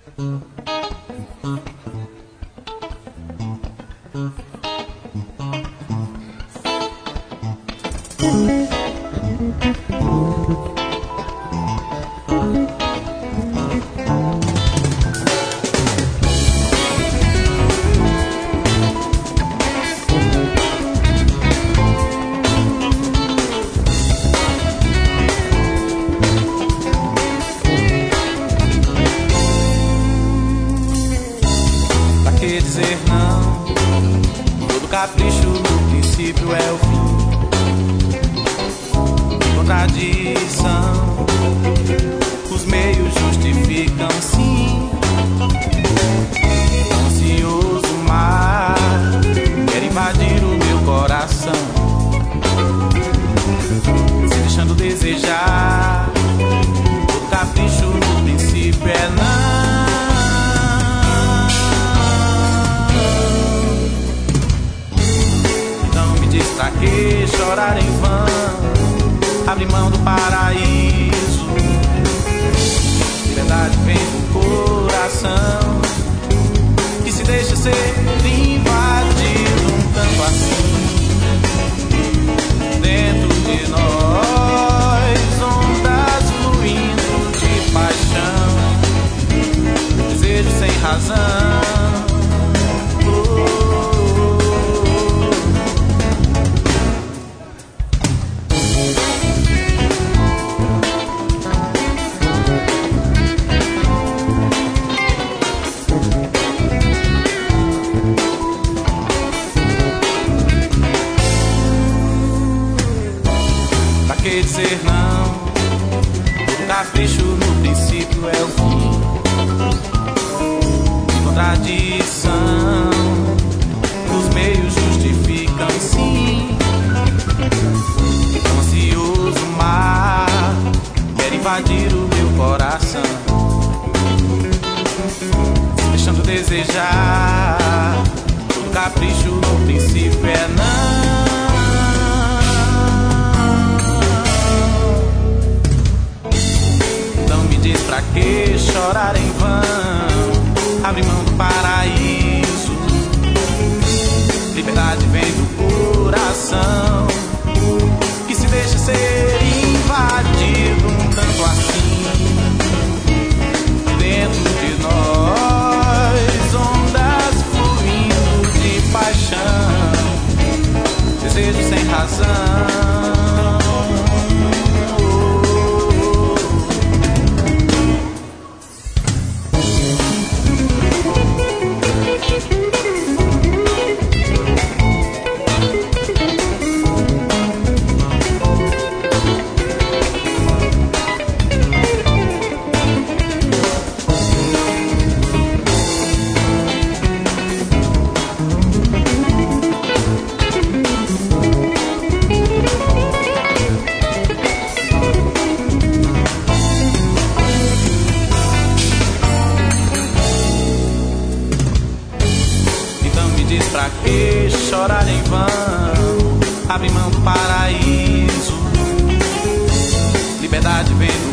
Dizer não, todo capricho no princípio é o fim. Contradição, os meios justificam sim. Ansioso mar quer invadir o meu coração, se deixando desejar. Todo capricho no princípio é não. Pra que chorar em vão? Abre mão do paraíso. Liberdade vem do coração, que se deixa ser invadido um tanto assim. Dentro de nós, ondas fluindo de paixão, desejo sem razão. Que dizer não, todo capricho no princípio é o fim. Contradição, os meios justificam sim. Ansioso mar quer invadir o meu coração, se deixando desejar. Todo capricho no princípio é não. Diz pra que chorar em vão? Abre mão do paraíso. Liberdade vem do coração, que se deixa ser invadido um tanto assim. Dentro de nós, ondas fluindo de paixão, desejo sem razão. Diz pra que chorar em vão? Abre mão do paraíso. Liberdade vem do